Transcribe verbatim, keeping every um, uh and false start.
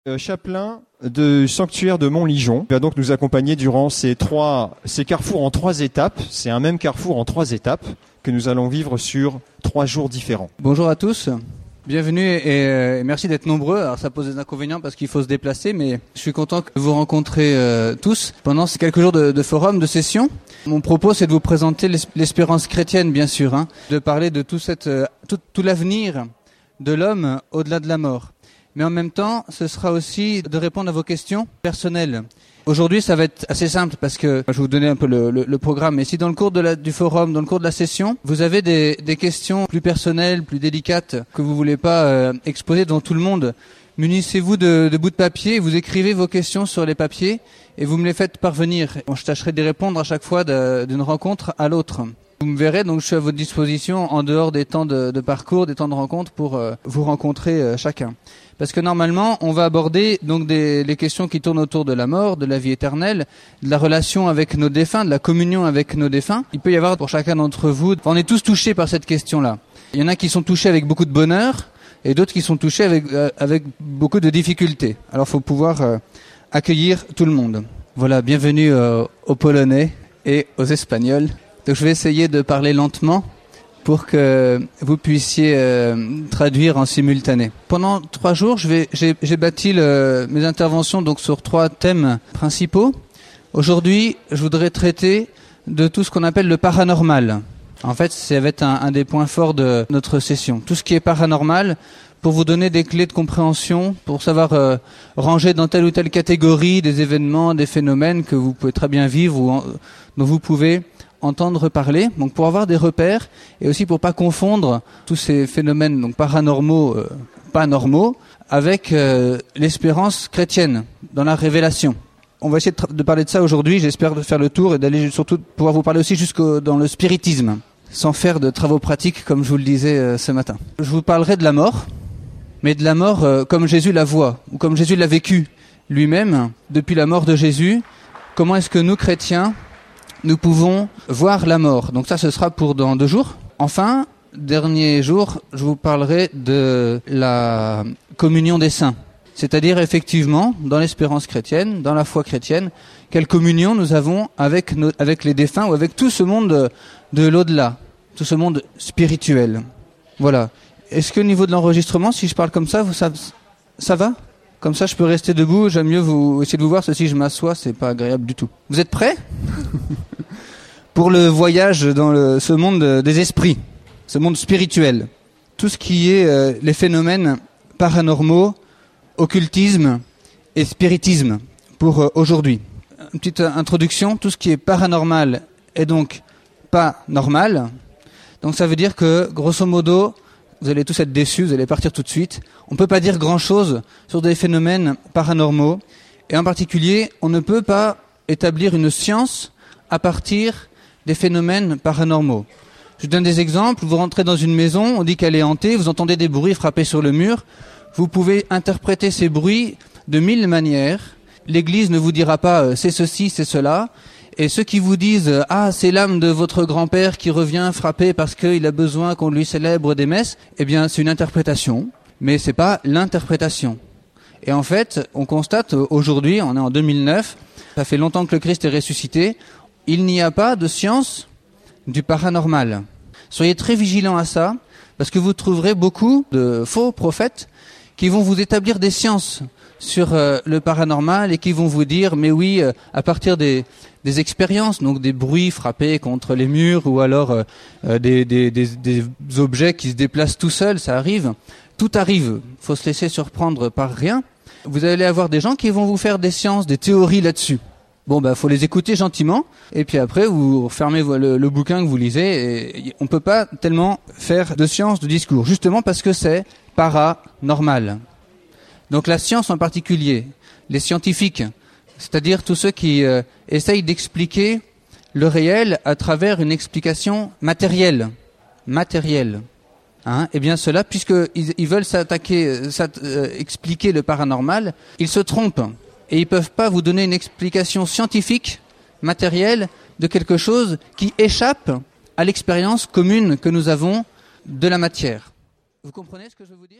Euh, chapelain du sanctuaire de Montligeon. Il va donc nous accompagner durant ces trois, ces carrefours en trois étapes. C'est un même carrefour en trois étapes que nous allons vivre sur trois jours différents. Bonjour à tous. Bienvenue et, et merci d'être nombreux. Alors ça pose des inconvénients parce qu'il faut se déplacer, mais je suis content que vous rencontrez euh, tous pendant ces quelques jours de, de forum, de session. Mon propos, c'est de vous présenter l'espérance chrétienne, bien sûr, hein, de parler de tout, cette, euh, tout, tout l'avenir de l'homme au-delà de la mort. Mais en même temps, ce sera aussi de répondre à vos questions personnelles. Aujourd'hui, ça va être assez simple parce que je vais vous donner un peu le, le, le programme. Mais si dans le cours de la, du forum, dans le cours de la session, vous avez des, des questions plus personnelles, plus délicates, que vous voulez pas euh, exposer devant tout le monde, munissez-vous de, de bouts de papier, vous écrivez vos questions sur les papiers et vous me les faites parvenir. Bon, je tâcherai d'y répondre à chaque fois de, d'une rencontre à l'autre. Vous me verrez, donc je suis à votre disposition en dehors des temps de, de parcours, des temps de rencontre pour euh, vous rencontrer euh, chacun. Parce que normalement, on va aborder donc des, les questions qui tournent autour de la mort, de la vie éternelle, de la relation avec nos défunts, de la communion avec nos défunts. Il peut y avoir pour chacun d'entre vous, on est tous touchés par cette question-là. Il y en a qui sont touchés avec beaucoup de bonheur et d'autres qui sont touchés avec, euh, avec beaucoup de difficultés. Alors il faut pouvoir euh, accueillir tout le monde. Voilà, bienvenue euh, aux Polonais et aux Espagnols. Donc je vais essayer de parler lentement pour que vous puissiez euh, traduire en simultané. Pendant trois jours, je vais, j'ai, j'ai bâti le, mes interventions donc sur trois thèmes principaux. Aujourd'hui, je voudrais traiter de tout ce qu'on appelle le paranormal. En fait, ça va être un, un des points forts de notre session. Tout ce qui est paranormal, pour vous donner des clés de compréhension, pour savoir euh, ranger dans telle ou telle catégorie des événements, des phénomènes que vous pouvez très bien vivre ou en, dont vous pouvez entendre parler, donc pour avoir des repères et aussi pour pas confondre tous ces phénomènes donc paranormaux, euh, pas normaux, avec euh, l'espérance chrétienne dans la révélation. On va essayer de, tra- de parler de ça aujourd'hui. J'espère de faire le tour et d'aller surtout pouvoir vous parler aussi jusqu'au dans le spiritisme, sans faire de travaux pratiques comme je vous le disais euh, ce matin. Je vous parlerai de la mort, mais de la mort euh, comme Jésus la voit ou comme Jésus l'a vécu lui-même depuis la mort de Jésus. Comment est-ce que nous chrétiens nous pouvons voir la mort. Donc ça, ce sera pour dans deux jours. Enfin, dernier jour, je vous parlerai de la communion des saints. C'est-à-dire, effectivement, dans l'espérance chrétienne, dans la foi chrétienne, quelle communion nous avons avec, nos, avec les défunts ou avec tout ce monde de, de l'au-delà, tout ce monde spirituel. Voilà. Est-ce qu'au niveau de l'enregistrement, si je parle comme ça, vous, ça, ça va ? Comme ça, je peux rester debout. J'aime mieux vous essayer de vous voir. Si je m'assois, c'est pas agréable du tout. Vous êtes prêts pour le voyage dans le, ce monde des esprits, ce monde spirituel, tout ce qui est euh, les phénomènes paranormaux, occultisme et spiritisme pour euh, aujourd'hui. Une petite introduction. Tout ce qui est paranormal est donc pas normal. Donc ça veut dire que, grosso modo, vous allez tous être déçus, vous allez partir tout de suite. On ne peut pas dire grand-chose sur des phénomènes paranormaux. Et en particulier, on ne peut pas établir une science à partir des phénomènes paranormaux. Je vous donne des exemples. Vous rentrez dans une maison, on dit qu'elle est hantée, vous entendez des bruits frapper sur le mur. Vous pouvez interpréter ces bruits de mille manières. L'Église ne vous dira pas euh, « c'est ceci, c'est cela ». Et ceux qui vous disent « ah, c'est l'âme de votre grand-père qui revient frapper parce qu'il a besoin qu'on lui célèbre des messes », eh bien, c'est une interprétation, mais c'est pas l'interprétation. Et en fait, on constate aujourd'hui, on est en deux mille neuf, ça fait longtemps que le Christ est ressuscité, il n'y a pas de science du paranormal. Soyez très vigilants à ça, parce que vous trouverez beaucoup de faux prophètes qui vont vous établir des sciences sur euh, le paranormal et qui vont vous dire, mais oui, euh, à partir des, des expériences, donc des bruits frappés contre les murs ou alors euh, euh, des, des, des, des objets qui se déplacent tout seuls, ça arrive. Tout arrive, faut se laisser surprendre par rien. Vous allez avoir des gens qui vont vous faire des sciences, des théories là-dessus. Bon, bah, faut les écouter gentiment, et puis après, vous fermez le, le bouquin que vous lisez, et on peut pas tellement faire de science de discours, justement parce que c'est paranormal. Donc la science en particulier, les scientifiques, c'est-à-dire tous ceux qui euh, essayent d'expliquer le réel à travers une explication matérielle, matérielle. Hein, eh bien cela, puisqu'ils ils veulent s'attaquer, s'att- euh, expliquer le paranormal, ils se trompent. Et ils peuvent pas vous donner une explication scientifique, matérielle, de quelque chose qui échappe à l'expérience commune que nous avons de la matière. Vous comprenez ce que je veux vous dire ?